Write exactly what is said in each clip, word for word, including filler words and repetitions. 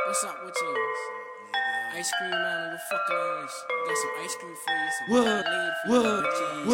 What's up with you? Ice cream man on your fucking ass. Got some ice cream for you, some What? What?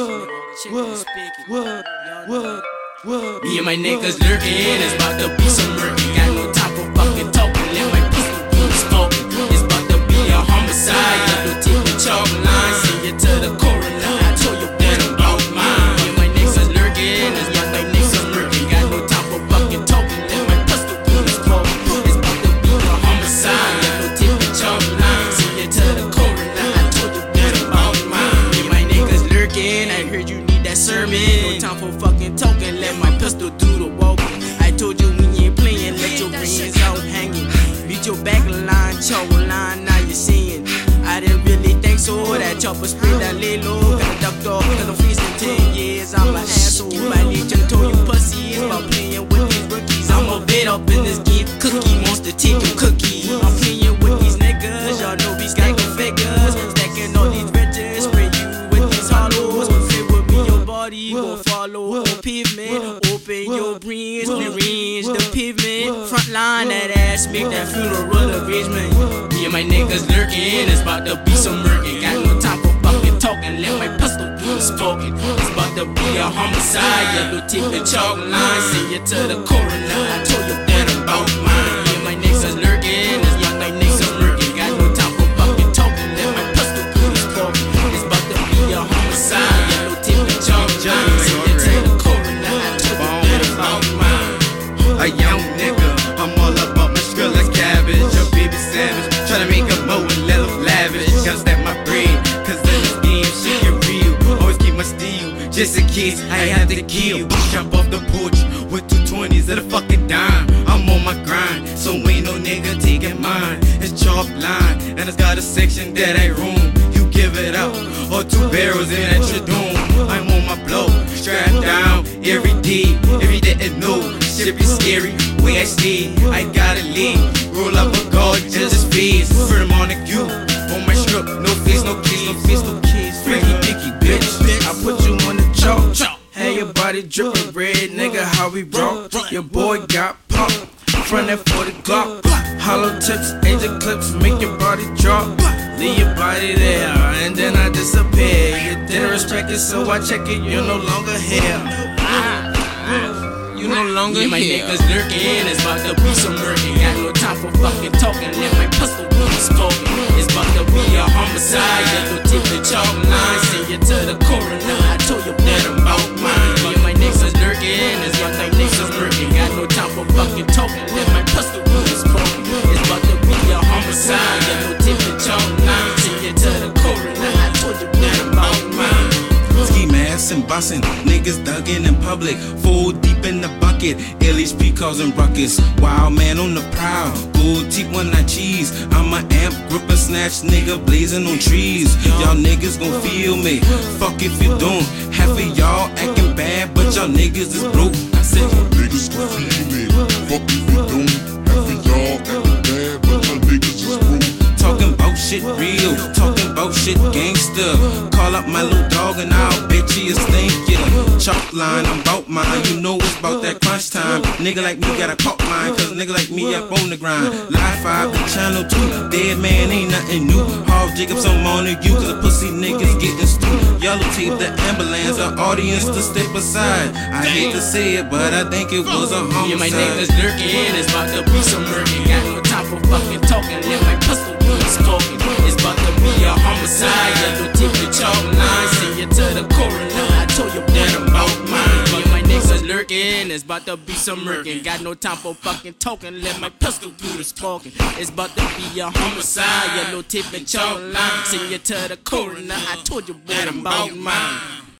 What? What? What? What? What? Me and my niggas lurking, it's about to be some murky. Got no time for fucking talking, let my pistol keep smoking. It's about to be a homicide, yellow teeth and chalk line. Send you to the coroner, I told you that I'm about mine. Me and my niggas lurking, it's about my niggas murky. Got no time for fucking talking, let my pistol keep smoking. It's about to be a homicide, yellow teeth and chalk line. Send you to the coroner, I told you that I'm about mine. Me and my niggas lurking, I heard you need that sermon. No time for fucking talking, let my pistol do the walking. I told you when you ain't playing, let your brains out hanging. Beat your back line, chalk line, now you're seeing. I didn't really think so, that chopper spray that lay low. Got ducked off, cause I'm freezing ten years. I'm an asshole, I need to told you pussies about playing with these rookies. I'm a bit up in this game, cookie monster, take your cookie. I'm playing with these niggas, y'all know these guys go figures. Stacking all these riches, spray you with these hollows. Fit with me, your body gon' follow on pavement. Open your brains, rearrange the pavement. Front line that ass, make that funeral arrangement. Me and my niggas lurking, it's about to be some murky. Got no time for fucking talking, let my pistol do the spoken. It's about to be a homicide, yellow teeth and chalk line. Send you to the coroner, I told you that I'm about mine. Me and my niggas lurking, it's about my niggas lurking. Got no time for fucking talking, let my pistol do the spoken. It's about to be a homicide, yellow teeth and chalk line. Send you to the coroner, I told you that I'm about mine. A young nigga, I'm all about my skill like cabbage. A baby savage, tryna make a mo and let him lavish. Gotta stack my bread, cause in this game shit get real. Always keep my steel, just in case I have to kill. Jump off the porch with two twenties at a fucking dime. I'm on my grind, so ain't no nigga taking mine. It's chalk line, and it's got a section that ain't room. You give it out, or two barrels in at your doom. I'm on my blow, strapped down every day. If you didn't know, shit be scary. Way I stay, I gotta leave. Roll up a guard, and just face. Put him on the queue, on my strip. No face, no keys, no face, no keys. Freaky dicky, bitch. I put you on the chalk. Hey, your body drippin' red, nigga, how we rock. Your boy got popped. Front that forty Glock. Hollow tips, angel clips, make your body drop. Leave your body there, and then I disappear. You didn't respect it, so I check it, you're no longer here. You no longer Me and my here. niggas lurking, it's about to be some murky. Got no time for fucking talking, let my pistol do the spoken. It's about to be a homicide, yellow teeth and chalk line. Send you to the coroner, I told you that I'm about mine. Me and my niggas lurking, it's about my niggas lurking. Got no time for fucking talking, let my pistol do the spoken. It's about to be a homicide, yellow teeth and chalk line. Send you to the coroner, I told you that I'm about mine. Ski masks and bussin', niggas thuggin' in public, full deep in the bucket. L H P causing ruckus, wild man on the prowl. Gold teeth when I cheese, I'm a amp, grip and snatch, nigga blazing on trees. Y'all niggas gon' feel me, fuck if you don't. Half of y'all acting bad, but y'all niggas is broke. I said, niggas gon' feel me, fuck if you don't. Half of y'all acting bad, but y'all niggas is broke. talking about shit real, talking about shit gangster. Call up my little dog and I'll bet you a stink ya. Chalk line, I'm bout mine, you know it's about that crunch time. Nigga like me got a caught line, cause nigga like me up on the grind. Live five to channel two, dead man ain't nothing new. Harv Jacobs, I'm on to you, cause the pussy niggas getting stupid. Yellow tape the ambulance, the audience to step aside. I hate to say it, but I think it was a homicide. Yeah, my niggas lurking, it's about to be some murky. Got no time for fucking talking, let my pistol do the spoken. It's about to be a homicide, yellow teeth and chalk line. Send you to the coroner, I told you that I'm about mine. Yeah, my niggas lurking, it's about to be some murky. Got no time for fucking talking, let my pistol do the spoken. It's about to be a homicide, yellow teeth and chalk line. Send you to the coroner, I told you that I'm about mine.